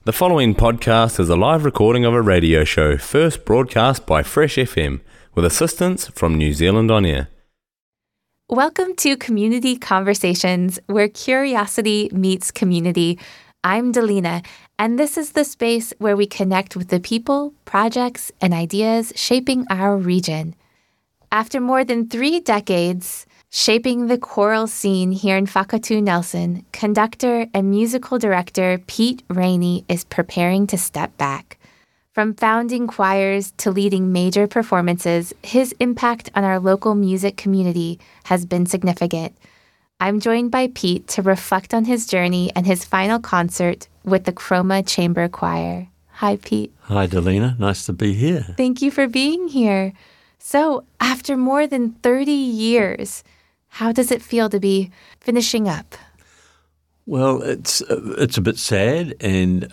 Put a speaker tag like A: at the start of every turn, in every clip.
A: The following podcast is a live recording of a radio show first broadcast by Fresh FM with assistance from New Zealand On Air.
B: Welcome to Community Conversations, where curiosity meets community. I'm Delina, and this is the space where we connect with the people, projects, and ideas shaping our region. After more than 3 decades shaping the choral scene here in Whakatū Nelson, conductor and musical director Pete Rainey is preparing to step back. From founding choirs to leading major performances, his impact on our local music community has been significant. I'm joined by Pete to reflect on his journey and his final concert with the Chroma Chamber Choir. Hi, Pete.
C: Hi, Delina. Nice to be here.
B: Thank you for being here. So, after more than 30 years, how does it feel to be finishing up?
C: Well, it's a bit sad, and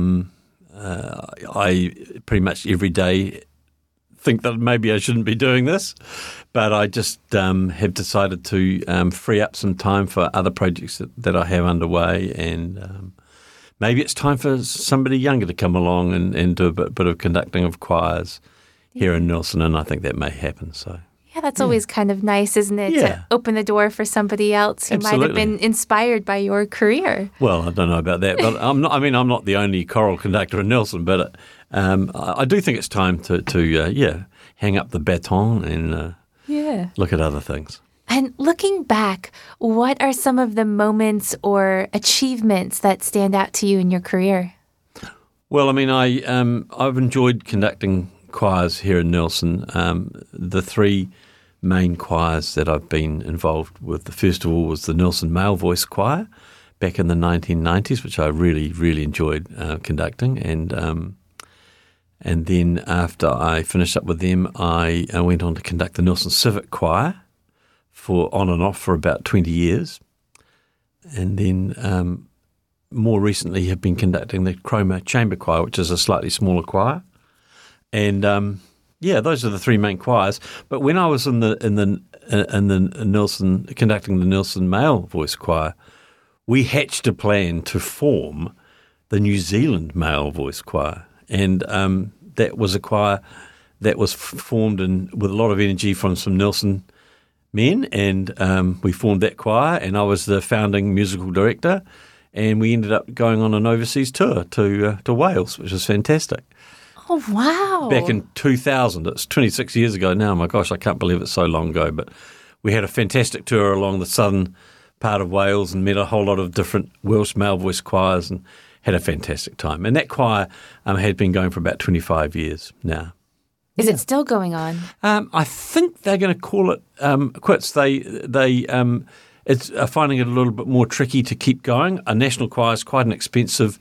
C: I pretty much every day think that maybe I shouldn't be doing this, but I just have decided to free up some time for other projects that I have underway, and maybe it's time for somebody younger to come along and do a bit of conducting of choirs here in Nelson, and I think that may happen. So.
B: Yeah, that's always kind of nice, isn't it?
C: Yeah.
B: To open the door for somebody else who might have been inspired by your career.
C: Well, I don't know about that, but I'm not the only choral conductor in Nelson, but I do think it's time to hang up the baton and look at other things.
B: And looking back, what are some of the moments or achievements that stand out to you in your career?
C: Well, I mean, I've enjoyed conducting choirs here in Nelson. The 3 main choirs that I've been involved with, the first of all was the Nelson Male Voice Choir back in the 1990s, which I really, really enjoyed conducting. And then after I finished up with them, I went on to conduct the Nelson Civic Choir on and off for about 20 years. And then more recently have been conducting the Chroma Chamber Choir, which is a slightly smaller choir. And those are the 3 main choirs. But when I was in the Nelson conducting the Nelson Male Voice Choir, we hatched a plan to form the New Zealand Male Voice Choir, and that was a choir that was formed with a lot of energy from some Nelson men, and we formed that choir, and I was the founding musical director, and we ended up going on an overseas tour to Wales, which was fantastic.
B: Oh, wow.
C: Back in 2000. It's 26 years ago now. My gosh, I can't believe it's so long ago. But we had a fantastic tour along the southern part of Wales and met a whole lot of different Welsh male voice choirs and had a fantastic time. And that choir had been going for about 25 years now.
B: Is it still going on?
C: I think they're going to call it quits. They are finding it a little bit more tricky to keep going. A national choir is quite an expensive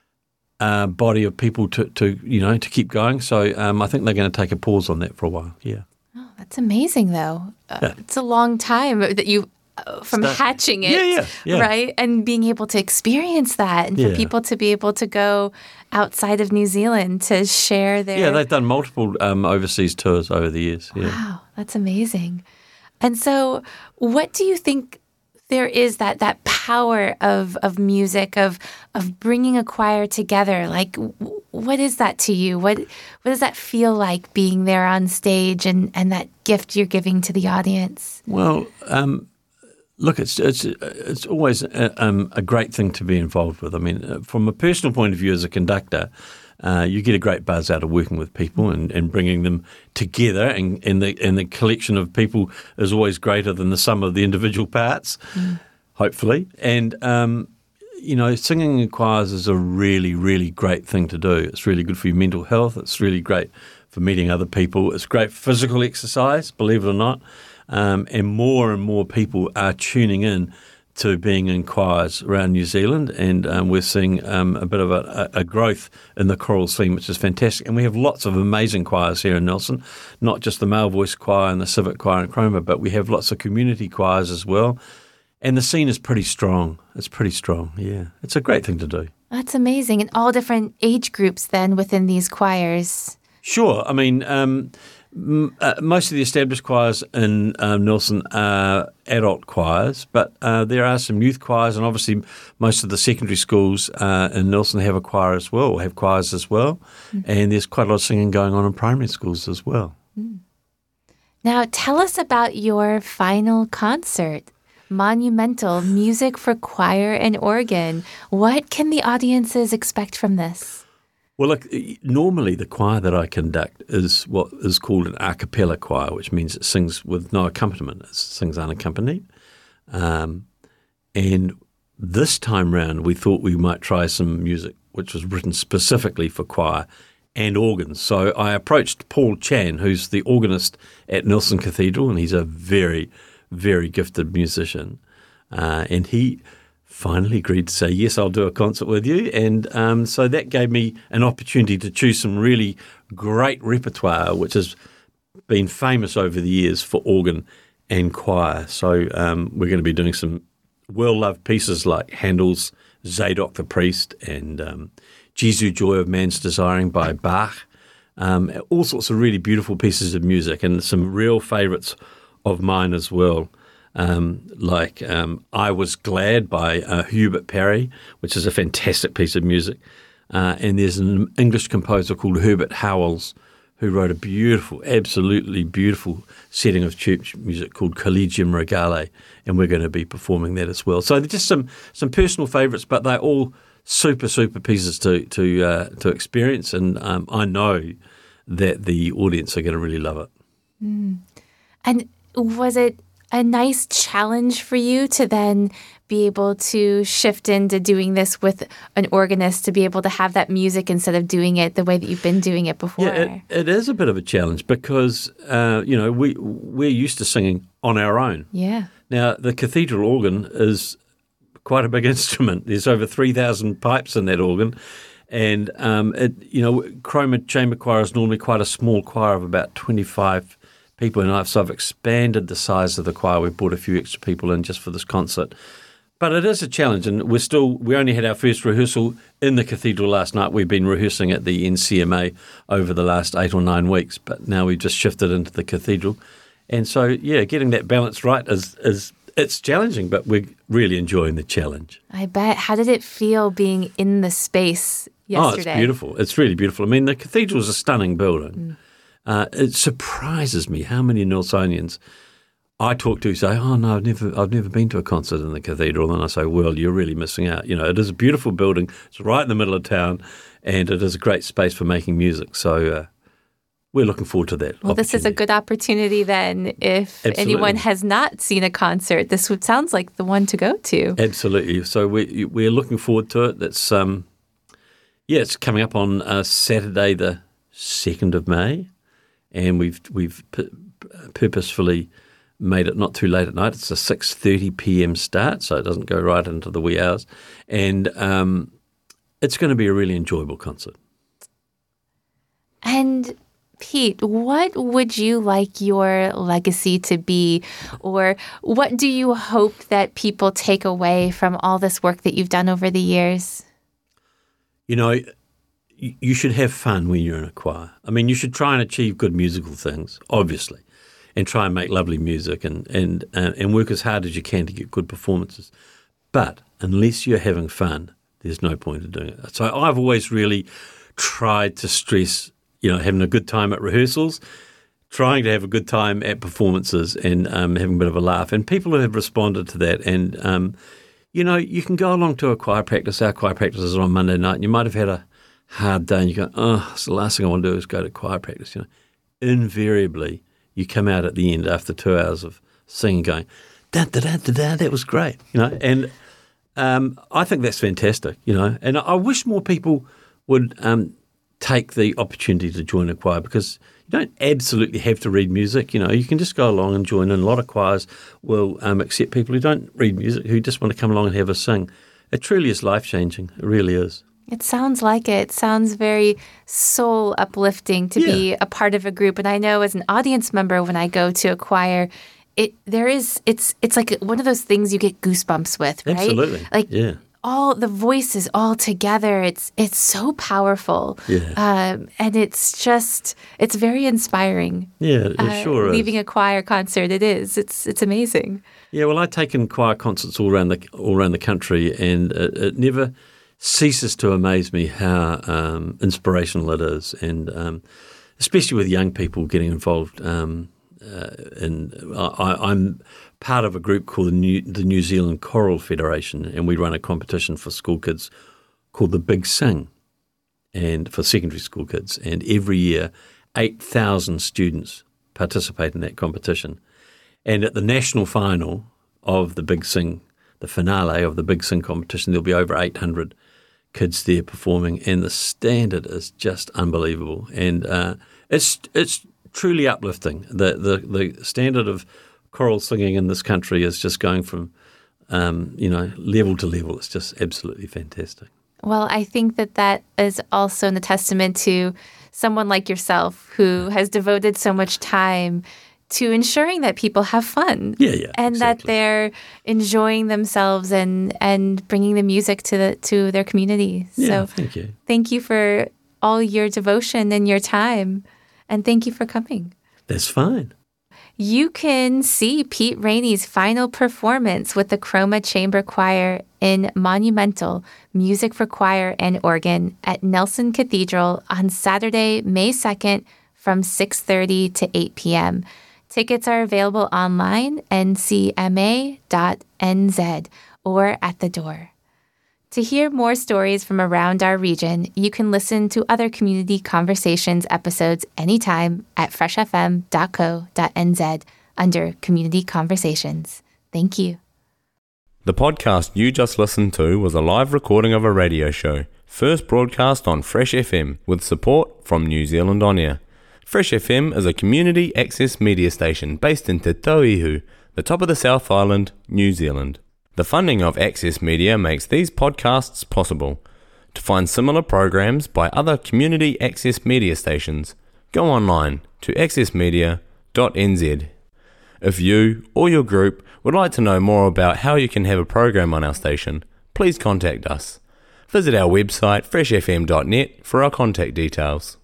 C: body of people to keep going. So I think they're going to take a pause on that for a while. Yeah.
B: Oh, that's amazing, though. It's a long time that you from hatching it, right, and being able to experience that, and for people to be able to go outside of New Zealand to share their.
C: Yeah, they've done multiple overseas tours over the years. Yeah.
B: Wow, that's amazing. And so, what do you think? There is that power of music, of bringing a choir together. Like, what is that to you? What does that feel like being there on stage and that gift you're giving to the audience?
C: Well, look, it's always a great thing to be involved with. I mean, from a personal point of view as a conductor, you get a great buzz out of working with people and bringing them together, and the collection of people is always greater than the sum of the individual parts, hopefully. And, singing in choirs is a really, really great thing to do. It's really good for your mental health. It's really great for meeting other people. It's great physical exercise, believe it or not. And more people are tuning in to being in choirs around New Zealand, and we're seeing a bit of a growth in the choral scene, which is fantastic. And we have lots of amazing choirs here in Nelson, not just the male voice choir and the civic choir and Chroma, but we have lots of community choirs as well. And the scene is pretty strong. It's pretty strong, yeah. It's a great thing to do.
B: That's amazing. And all different age groups then within these choirs.
C: Sure. I mean, Most of the established choirs in Nelson are adult choirs, but there are some youth choirs, and obviously most of the secondary schools in Nelson have a choir as well, or have choirs as well, and there's quite a lot of singing going on in primary schools as well.
B: Now, tell us about your final concert, Monumental Music for Choir and Organ. What can the audiences expect from this?
C: Well, look, normally the choir that I conduct is what is called an a cappella choir, which means it sings with no accompaniment. It sings unaccompanied. And this time round, we thought we might try some music which was written specifically for choir and organs. So I approached Paul Chan, who's the organist at Nelson Cathedral, and he's a very, very gifted musician. And he finally agreed to say, yes, I'll do a concert with you. And so that gave me an opportunity to choose some really great repertoire, which has been famous over the years for organ and choir. So we're going to be doing some well-loved pieces like Handel's Zadok the Priest and Jesu Joy of Man's Desiring by Bach. All sorts of really beautiful pieces of music and some real favourites of mine as well. Like I Was Glad by Hubert Parry, which is a fantastic piece of music. And there's an English composer called Herbert Howells who wrote a beautiful, absolutely beautiful setting of church music called Collegium Regale, and we're going to be performing that as well. So they're just some personal favourites, but they're all super pieces to experience, and I know that the audience are going to really love it.
B: And was it a nice challenge for you to then be able to shift into doing this with an organist, to be able to have that music instead of doing it the way that you've been doing it before?
C: Yeah, it is a bit of a challenge because, we're used to singing on our own.
B: Yeah.
C: Now, the cathedral organ is quite a big instrument. There's over 3,000 pipes in that organ. And, Cromer Chamber Choir is normally quite a small choir of about 25 people, and I've expanded the size of the choir. We've brought a few extra people in just for this concert. But it is a challenge, and we only had our first rehearsal in the cathedral last night. We've been rehearsing at the NCMA over the last 8 or 9 weeks, but now we've just shifted into the cathedral. And so, yeah, getting that balance right is it's challenging, but we're really enjoying the challenge.
B: I bet. How did it feel being in the space yesterday?
C: Oh, it's beautiful. It's really beautiful. I mean, the cathedral is a stunning building. It surprises me how many Nelsonians I talk to say, "Oh no, I've never been to a concert in the cathedral." And I say, "Well, you're really missing out. You know, it is a beautiful building. It's right in the middle of town, and it is a great space for making music." So we're looking forward to that.
B: Well, this is a good opportunity then. If anyone has not seen a concert, this sounds like the one to go to.
C: Absolutely. So we're looking forward to it. That's it's coming up on Saturday, the 2nd of May. And we've purposefully made it not too late at night. It's a 6:30 p.m. start, so it doesn't go right into the wee hours. And it's going to be a really enjoyable concert.
B: And Pete, what would you like your legacy to be? Or what do you hope that people take away from all this work that you've done over the years?
C: You know, you should have fun when you're in a choir. I mean, you should try and achieve good musical things, obviously, and try and make lovely music and work as hard as you can to get good performances. But unless you're having fun, there's no point in doing it. So I've always really tried to stress, having a good time at rehearsals, trying to have a good time at performances, and having a bit of a laugh. And people have responded to that. And, you can go along to a choir practice. Our choir practices are on Monday night, and you might have had a hard day and you go, it's the last thing I want to do is go to choir practice. Invariably, you come out at the end after 2 hours of singing going, da-da-da-da-da, that was great, And I think that's fantastic, And I wish more people would take the opportunity to join a choir, because you don't absolutely have to read music. You can just go along and join in. A lot of choirs will accept people who don't read music, who just want to come along and have a sing. It truly is life-changing. It really is.
B: It sounds like it. It sounds very soul uplifting to be a part of a group. And I know as an audience member, when I go to a choir, it's like one of those things you get goosebumps with, right?
C: Absolutely.
B: all the voices all together. It's so powerful.
C: Yeah.
B: And it's very inspiring.
C: Yeah, it sure is.
B: Leaving a choir concert, it's amazing.
C: Yeah, well, I've taken choir concerts all around the country, and it never ceases to amaze me how inspirational it is, and especially with young people getting involved. I'm part of a group called the New Zealand Choral Federation, and we run a competition for school kids called the Big Sing, and for secondary school kids. And every year, 8,000 students participate in that competition. And at the national final of the Big Sing, the finale of the Big Sing competition, there'll be over 800 kids there performing, and the standard is just unbelievable. And it's truly uplifting. The standard of choral singing in this country is just going from level to level. It's just absolutely fantastic.
B: Well, I think that is also a testament to someone like yourself who has devoted so much time to ensuring that people have fun.
C: Yeah,
B: and
C: exactly.
B: that they're enjoying themselves and bringing the music to their community.
C: Yeah,
B: so
C: thank you.
B: Thank you for all your devotion and your time, and thank you for coming.
C: That's fine.
B: You can see Pete Rainey's final performance with the Chroma Chamber Choir in Monumental, Music for Choir and Organ at Nelson Cathedral on Saturday, May 2nd from 6:30 to 8 p.m. Tickets are available online, ncma.nz, or at the door. To hear more stories from around our region, you can listen to other Community Conversations episodes anytime at freshfm.co.nz under Community Conversations. Thank you.
A: The podcast you just listened to was a live recording of a radio show, first broadcast on Fresh FM with support from New Zealand On Air. Fresh FM is a community access media station based in Te Tauihu, the top of the South Island, New Zealand. The funding of Access Media makes these podcasts possible. To find similar programs by other community access media stations, go online to accessmedia.nz. If you or your group would like to know more about how you can have a program on our station, please contact us. Visit our website freshfm.net for our contact details.